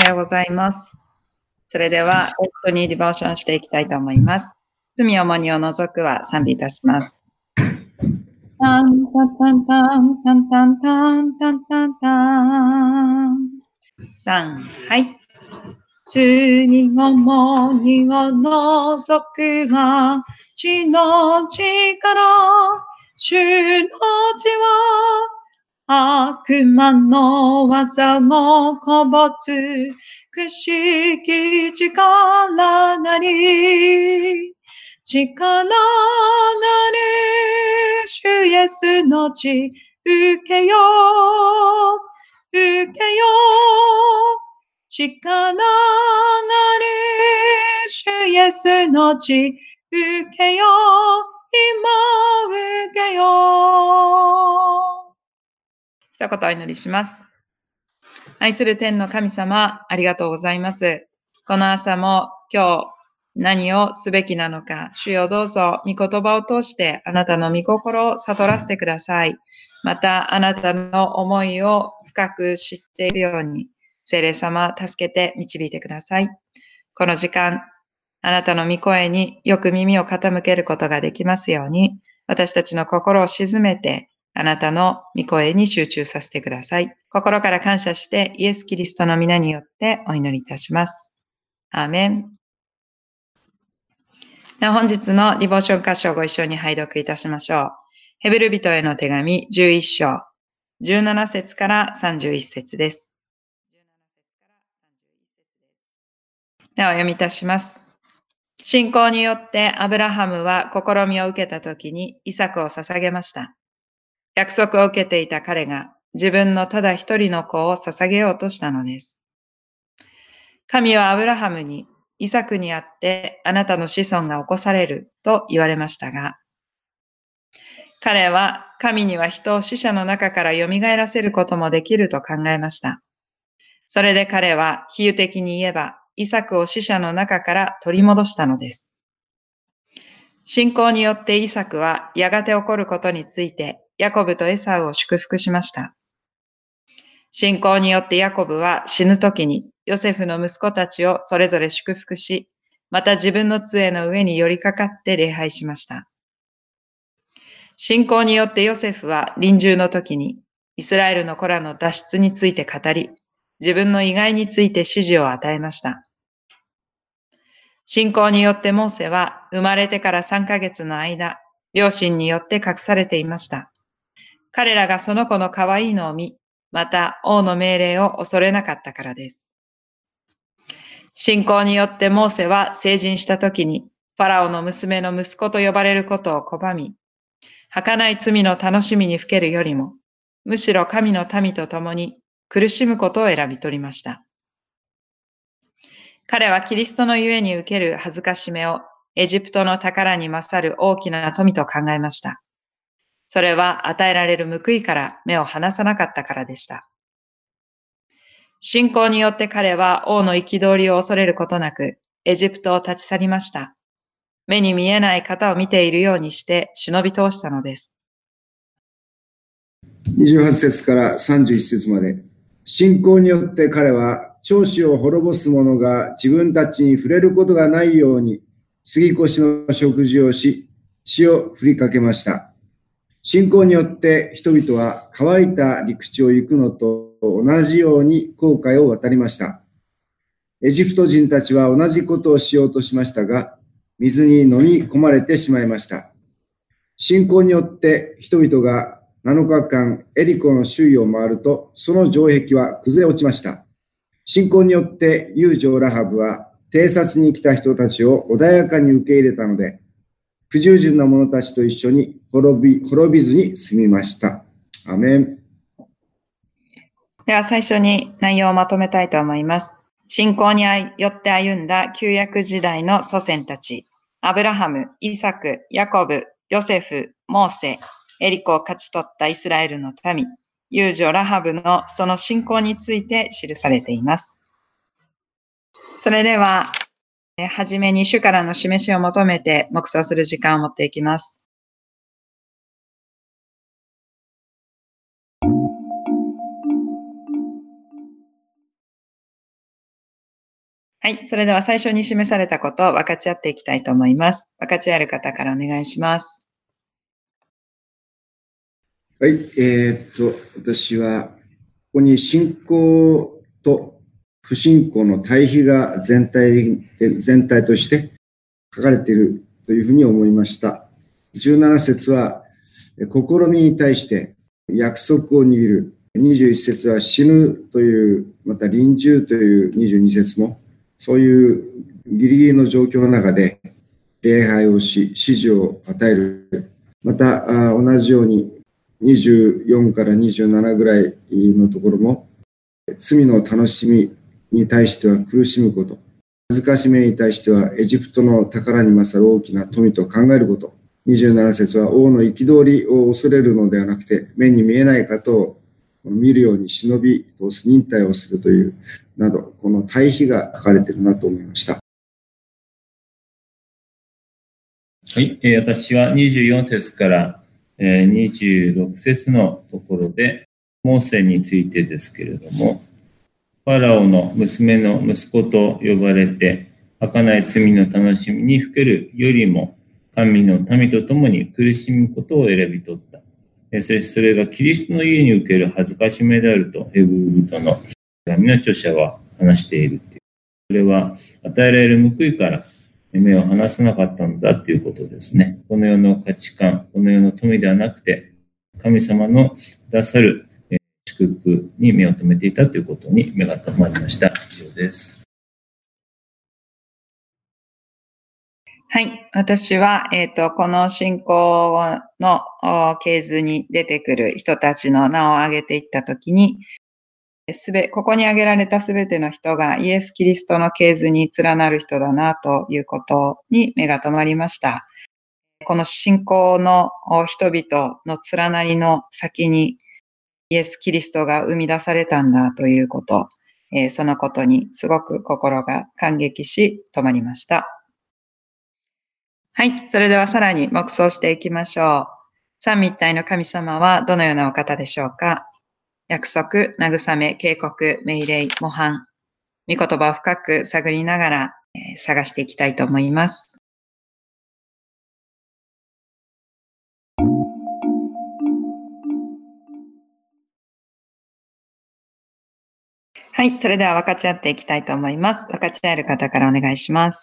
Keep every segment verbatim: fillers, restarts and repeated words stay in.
はようございます。それでは、一緒にディボーションしていきたいと思います。罪重荷を除くは賛美いたします。タンタンタンタンタンタンタンタンタンタン。三、はい。罪重荷を除くが、地の力、主の血は、悪魔の技もこぼつ、くしき力なり、力なり、主イエスの血、受けよ、受けよ、力なり、主イエスの血、受けよ、今受けよ。一言お祈りします。愛する天の神様、ありがとうございます。この朝も今日何をすべきなのか、主よどうぞ御言葉を通してあなたの御心を悟らせてください。またあなたの思いを深く知っているように、聖霊様助けて導いてください。この時間、あなたの御声によく耳を傾けることができますように、私たちの心を静めて、あなたの御声に集中させてください。心から感謝してイエス・キリストの皆によってお祈りいたします。アーメン。では本日のディボーション箇所をご一緒に拝読いたしましょう。ヘブル人への手紙じゅういっ章、じゅうなな節からさんじゅういち節です。ではお読みいたします。信仰によってアブラハムは試みを受けたときにイサクを捧げました。約束を受けていた彼が自分のただ一人の子を捧げようとしたのです。神はアブラハムにイサクにあってあなたの子孫が起こされると言われましたが、彼は神には人を死者の中から蘇らせることもできると考えました。それで彼は比喩的に言えばイサクを死者の中から取り戻したのです。信仰によってイサクはやがて起こることについてヤコブとエサウを祝福しました。信仰によってヤコブは死ぬ時にヨセフの息子たちをそれぞれ祝福し、また自分の杖の上に寄りかかって礼拝しました。信仰によってヨセフは臨終の時にイスラエルの子らの脱出について語り、自分の意外について指示を与えました。信仰によってモーセは生まれてからさんかげつの間、両親によって隠されていました。彼らがその子の可愛いのを見、また王の命令を恐れなかったからです。信仰によってモーセは成人した時に、ファラオの娘の息子と呼ばれることを拒み、儚い罪の楽しみにふけるよりも、むしろ神の民と共に苦しむことを選び取りました。彼はキリストのゆえに受ける恥ずかしめをエジプトの宝に勝る大きな富と考えました。それは与えられる報いから目を離さなかったからでした。信仰によって彼は王の憤りを恐れることなく、エジプトを立ち去りました。目に見えない方を見ているようにして忍び通したのです。 にじゅうはち節からさんじゅういち節まで。信仰によって彼は長子を滅ぼす者が自分たちに触れることがないように杉越の食事をし、血を振りかけました。信仰によって人々は乾いた陸地を行くのと同じように紅海を渡りました。エジプト人たちは同じことをしようとしましたが、水に飲み込まれてしまいました。信仰によって人々がなのかかんエリコの周囲を回ると、その城壁は崩れ落ちました。信仰によって遊女ラハブは偵察に来た人たちを穏やかに受け入れたので、不従順な者たちと一緒に滅び、滅びずに済みました。アメン。 では最初に内容をまとめたいと思います。信仰によって歩んだ旧約時代の祖先たち、アブラハム、イサク、ヤコブ、ヨセフ、モーセ、エリコを勝ち取ったイスラエルの民、遊女ラハブのその信仰について記されています。それでは、はじめに主からの示しを求めて黙想する時間を持っていきます。 はい。それでは最初に示されたことを分かち合っていきたいと思います。分かち合える方からお願いします。 はい。えー、っと、私は、ここに信仰と不信仰の対比が全体で、全体として書かれているというふうに思いました。じゅうなな節は、試みに対して約束を握る。にじゅういち節は死ぬという、また臨終というにじゅうに節も、そういうギリギリの状況の中で礼拝をし、指示を与える。また、同じようににじゅうよんからにじゅうななぐらいのところも、罪の楽しみに対しては苦しむこと、恥ずかしめに対してはエジプトの宝に勝る大きな富と考えること、にじゅうなな節は王の憤りを恐れるのではなくて、目に見えない方を見るように忍び通す、忍耐をするという、など、この対比が書かれているなと思いました。 はい、えー、私はにじゅうよん節からにじゅうろく節のところで、モーセについてですけれども、ファラオの娘の息子と呼ばれて、儚い罪の楽しみにふけるよりも、神の民と共に苦しむことを選び取った。そしてそれがキリストの家に受ける恥ずかしめであると、ヘブル人の手紙の著者は話しているっていう。それは与えられる報いから目を離さなかったのだということですね。この世の価値観、この世の富ではなくて、神様のくださる祝福に目を留めていたということに目が留まりました。以上です。 はい。私は、えっと、この信仰の系図に出てくる人たちの名を挙げていったときに、すべ、ここに挙げられたすべての人がイエス・キリストの系図に連なる人だなということに目が留まりました。この信仰の人々の連なりの先にイエス・キリストが生み出されたんだということ、えー、そのことにすごく心が感激し止まりました。はい。それではさらに黙想していきましょう。三位一体の神様はどのようなお方でしょうか。約束、慰め、警告、命令、模範。御言葉を深く探りながら、えー、探していきたいと思います。はい。それでは分かち合っていきたいと思います。分かち合える方からお願いします。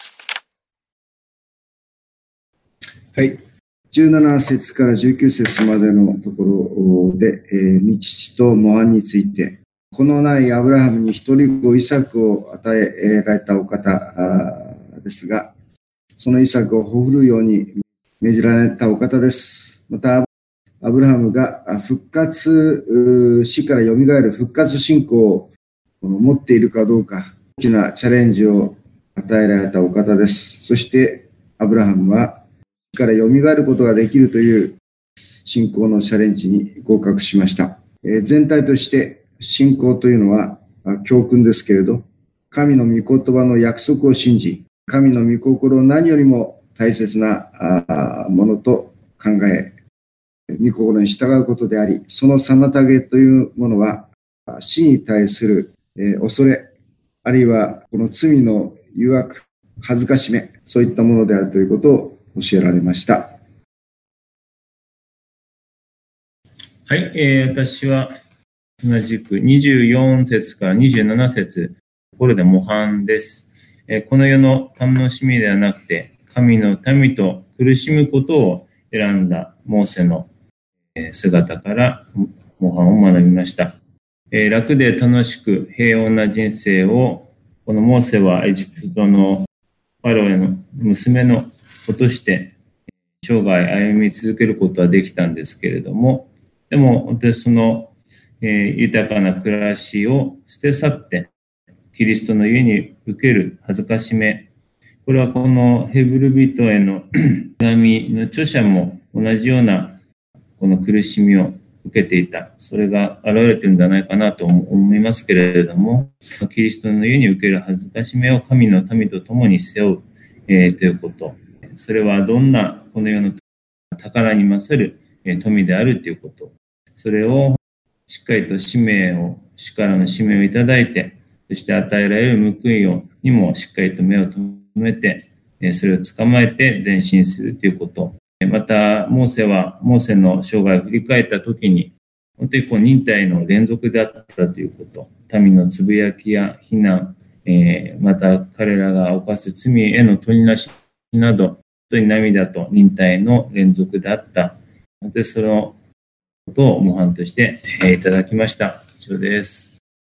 はい。じゅうなな節からじゅうきゅう節までのところで、えー、御父と模範について、このないアブラハムに一人子イサクを与えられたお方ですが、そのイサクをほふるように命じられたお方です。また、アブラハムが復活、死からよみがえる復活信仰を持っているかどうか、大きなチャレンジを与えられたお方です。そして、アブラハムは死からよみがえることができるという信仰のチャレンジに合格しました。えー、全体として信仰というのは教訓ですけれど、神の御言葉の約束を信じ、神の御心を何よりも大切なものと考え、御心に従うことであり、その妨げというものは死に対する恐れ、あるいはこの罪の誘惑、恥ずかしめ、そういったものであるということを教えられました。 はい、えー、私は同じくにじゅうよん節からにじゅうなな節、ところで模範です。えー、この世の楽しみではなくて、神の民と苦しむことを選んだモーセの姿から模範を学びました。えー、楽で楽しく平穏な人生を、このモーセはエジプトのファローの娘の子として生涯歩み続けることはできたんですけれども、でも本当にその、えー、豊かな暮らしを捨て去ってキリストの家に受ける恥ずかしめ、これはこのヘブル人への手紙の著者も同じようなこの苦しみを受けていた、それが現れているんじゃないかなと思いますけれども、キリストの家に受ける恥ずかしめを神の民と共に背負う、えー、ということ、それはどんなこの世の宝に勝る富であるということ、それをしっかりと使命を主からの使命をいただいてそして与えられる報いをにもしっかりと目を留めて、それを捕まえて前進するということ。また、モーセは、モーセの生涯を振り返ったときに、本当にこう忍耐の連続であったということ。民のつぶやきや非難、えー、また彼らが犯す罪への取りなしなど、本当に涙と忍耐の連続であった。本当にそのことを模範としていただきました。以上です。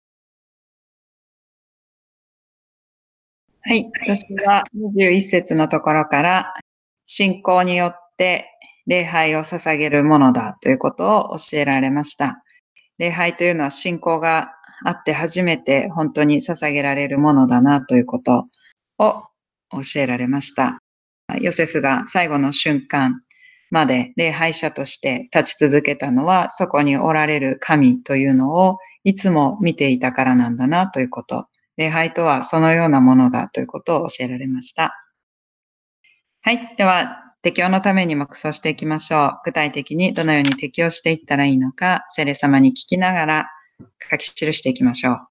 はい。私はにじゅういっ節のところから、信仰によって礼拝を捧げるものだということを教えられました。礼拝というのは信仰があって初めて本当に捧げられるものだなということを教えられました。ヨセフが最後の瞬間まで礼拝者として立ち続けたのは、そこにおられる神というのをいつも見ていたからなんだなということ。礼拝とはそのようなものだということを教えられました。はい。では、適応のために黙想していきましょう。具体的にどのように適応していったらいいのか、聖霊様に聞きながら書き記していきましょう。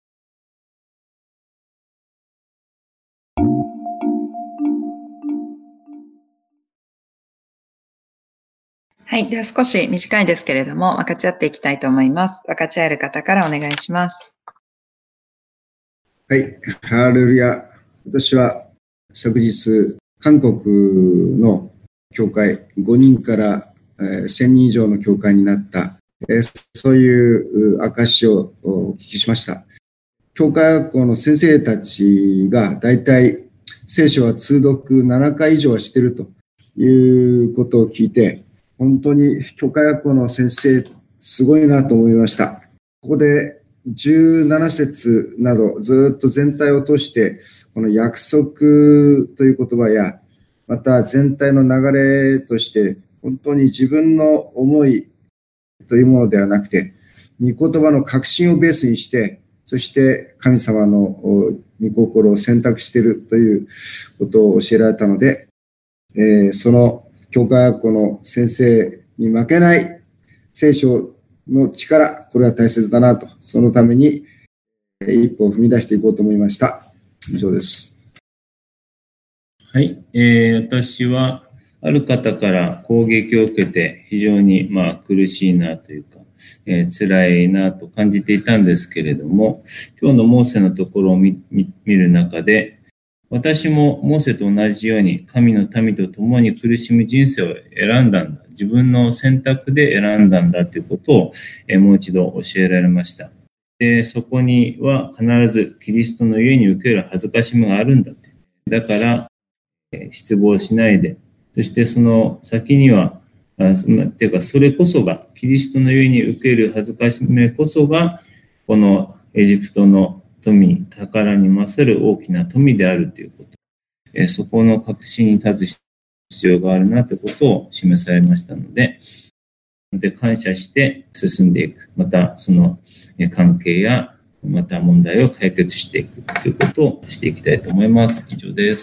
はい。では少し短いですけれども、分かち合っていきたいと思います。分かち合える方からお願いします。 はい。ハレルヤ。私は昨日、韓国の教会、ごにんからせんにん以上の教会になった、そういう証をお聞きしました。教会学校の先生たちがだいたい聖書は通読ななかい以上はしているということを聞いて、本当に教会学校の先生すごいなと思いました。ここでじゅうなな節などずっと全体を通してこの約束という言葉やまた全体の流れとして本当に自分の思いというものではなくて御言葉の確信をベースにしてそして神様の御心を選択しているということを教えられたので、えー、その教会学校の先生に負けない聖書の力、これは大切だなと、そのために一歩を踏み出していこうと思いました。以上です。 はい、えー、私はある方から攻撃を受けて非常にまあ苦しいなというか、えー、辛いなと感じていたんですけれども、今日のモーセのところを 見, 見, 見る中で、私もモーセと同じように神の民と共に苦しむ人生を選んだんだ。自分の選択で選んだんだということを、えー、もう一度教えられました。で、そこには必ずキリストの家に受ける恥ずかしみがあるんだって。だから、えー、失望しないで、そしてその先には、あっていうかそれこそが、キリストの家に受ける恥ずかしみこそが、このエジプトの富、宝に勝る大きな富であるということ。えー、そこの確信に立つ必要があるなということを示されましたので、で感謝して進んでいく。またその関係やまた問題を解決していくということをしていきたいと思います。以上です。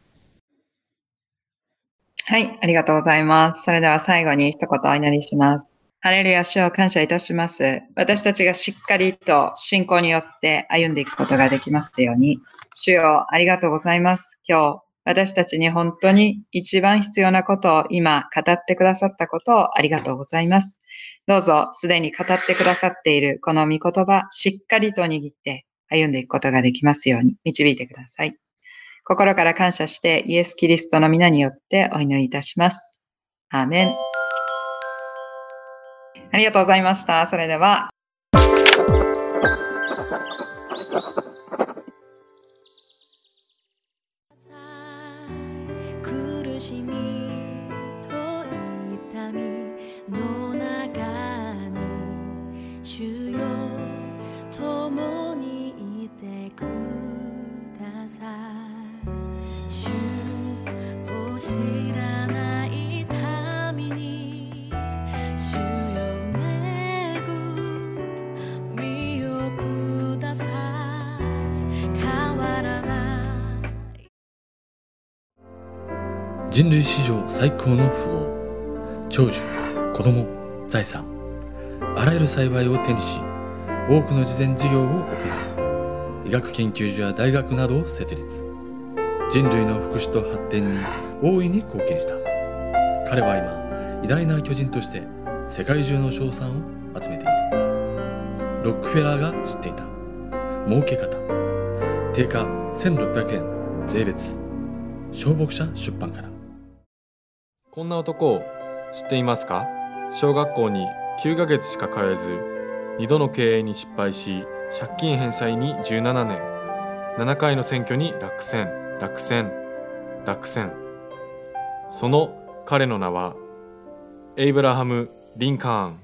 はい、ありがとうございます。それでは最後に一言お祈りします。ハレルヤ、主を感謝いたします。私たちがしっかりと信仰によって歩んでいくことができますように。主よ、ありがとうございます。今日、私たちに本当に一番必要なことを今語ってくださったことをありがとうございます。どうぞすでに語ってくださっているこの御言葉、しっかりと握って歩んでいくことができますように導いてください。心から感謝してイエス・キリストの皆によってお祈りいたします。アーメン。ありがとうございました。それでは。 苦しみと痛みの中に主よ共にいてください。主を知らない民に主よ恵みをください。変わらない人類史上最高の富豪、長寿、子供、財産、あらゆる幸いを手にし、多くの慈善事業を行う医学研究所や大学などを設立。人類の福祉と発展に大いに貢献した。彼は今、偉大な巨人として世界中の称賛を集めている。ロックフェラーが知っていた儲け方。定価せんろっぴゃくえん税別。小牧社出版から。 こんな男を知っていますか？小学校にきゅうかげつしか通えず、にどの経営に失敗し、借金返済にじゅうななねん、ななかいの選挙に落選、落選、落選。その彼の名はエイブラハム・リンカーン。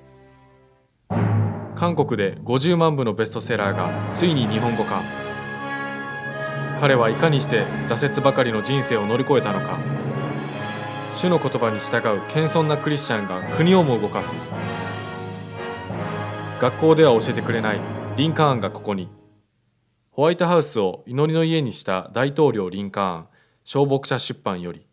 韓国でごじゅうまんぶのベストセラーがついに日本語化。彼はいかにして挫折ばかりの人生を乗り越えたのか。主の言葉に従う謙遜なクリスチャンが国をも動かす。学校では教えてくれないリンカーンがここに。ホワイトハウスを祈りの家にした大統領リンカーン、小牧社出版より。